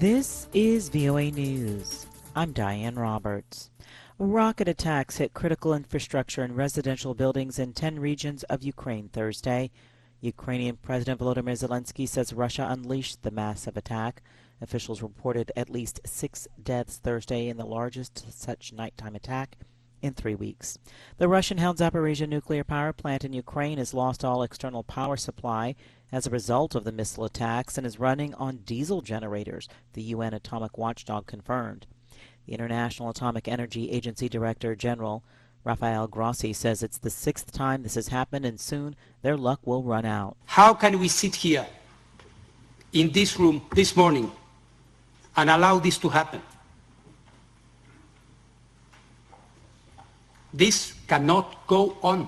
This is VOA News. I'm Diane Roberts. Rocket attacks hit critical infrastructure and residential buildings in 10 regions of Ukraine Thursday. Ukrainian President Volodymyr Zelensky says Russia unleashed the massive attack. Officials reported at least 6 deaths Thursday in the largest such nighttime attack in 3 weeks. The Russian-held Zaporizhzhia nuclear power plant in Ukraine has lost all external power supply as a result of the missile attacks and is running on diesel generators, the UN atomic watchdog confirmed. The International Atomic Energy Agency Director General Rafael Grossi says it's the 6th time this has happened and soon their luck will run out. How can we sit here in this room this morning and allow this to happen? This cannot go on.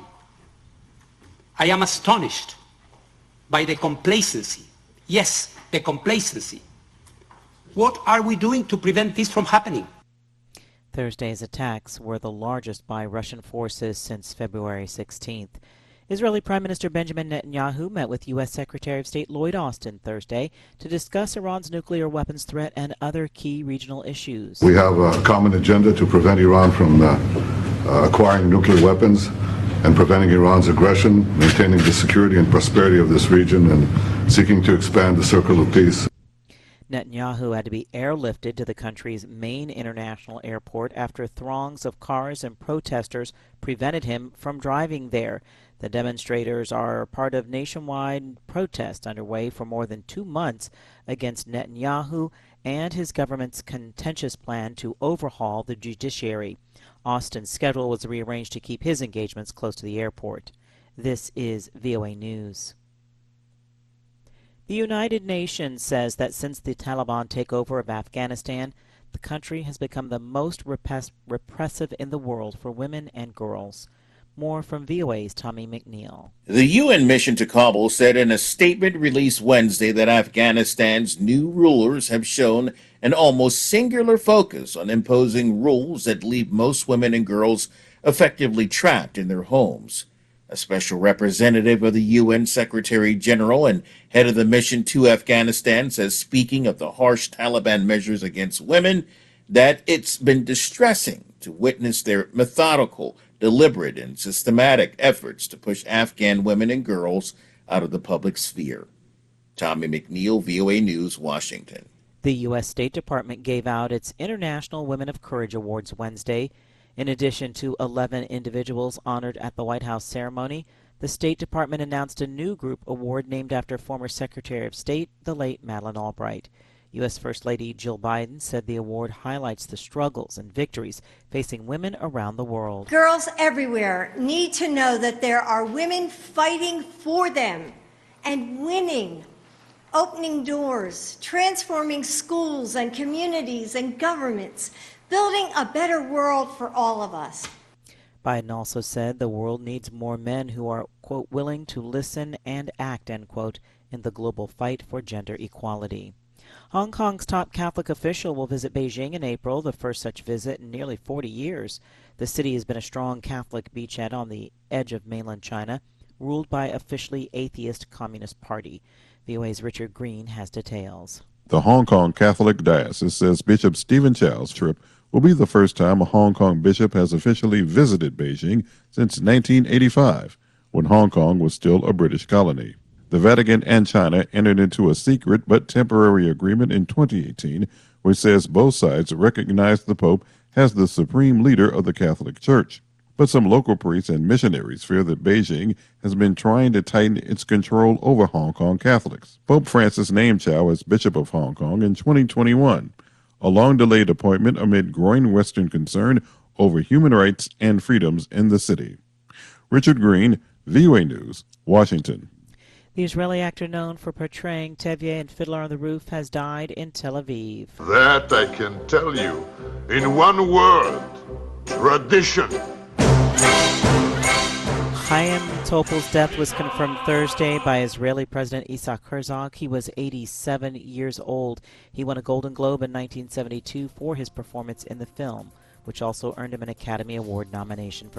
I am astonished by the complacency. Yes, the complacency. What are we doing to prevent this from happening? Thursday's attacks were the largest by Russian forces since February 16th. Israeli Prime Minister Benjamin Netanyahu met with U.S. Secretary of State Lloyd Austin Thursday to discuss Iran's nuclear weapons threat and other key regional issues. We have a common agenda to prevent Iran from acquiring nuclear weapons and preventing Iran's aggression, maintaining the security and prosperity of this region, and seeking to expand the circle of peace. Netanyahu had to be airlifted to the country's main international airport after throngs of cars and protesters prevented him from driving there. The demonstrators are part of nationwide protests underway for more than 2 months against Netanyahu and his government's contentious plan to overhaul the judiciary. Austin's schedule was rearranged to keep his engagements close to the airport. This is VOA News. The United Nations says that since the Taliban takeover of Afghanistan, the country has become the most repressive in the world for women and girls. More from VOA's Tommy McNeil. The UN mission to Kabul said in a statement released Wednesday that Afghanistan's new rulers have shown an almost singular focus on imposing rules that leave most women and girls effectively trapped in their homes. A special representative of the UN Secretary General and head of the mission to Afghanistan says, speaking of the harsh Taliban measures against women, that it's been distressing to witness their methodical, deliberate, and systematic efforts to push Afghan women and girls out of the public sphere. Tommy McNeil, VOA News, Washington. The U.S. State Department gave out its International Women of Courage Awards Wednesday. In addition to 11 individuals honored at the White House ceremony, the State Department announced a new group award named after former Secretary of State, the late Madeleine Albright. U.S. First Lady Jill Biden said the award highlights the struggles and victories facing women around the world. Girls everywhere need to know that there are women fighting for them and winning, opening doors, transforming schools and communities and governments, building a better world for all of us. Biden also said the world needs more men who are, quote, willing to listen and act, end quote, in the global fight for gender equality. Hong Kong's top Catholic official will visit Beijing in April, the first such visit in nearly 40 years. The city has been a strong Catholic beachhead on the edge of mainland China, ruled by officially atheist Communist Party. VOA's Richard Green has details. The Hong Kong Catholic Diocese says Bishop Stephen Chow's trip will be the first time a Hong Kong bishop has officially visited Beijing since 1985, when Hong Kong was still a British colony. The Vatican and China entered into a secret but temporary agreement in 2018, which says both sides recognize the Pope as the supreme leader of the Catholic Church. But some local priests and missionaries fear that Beijing has been trying to tighten its control over Hong Kong Catholics. Pope Francis named Chow as Bishop of Hong Kong in 2021, a long-delayed appointment amid growing Western concern over human rights and freedoms in the city. Richard Green, VOA News, Washington. The Israeli actor known for portraying Tevye in Fiddler on the Roof has died in Tel Aviv. That I can tell you in one word: tradition. Chaim Topol's death was confirmed Thursday by Israeli President Isaac Herzog. He was 87 years old. He won a Golden Globe in 1972 for his performance in the film, which also earned him an Academy Award nomination for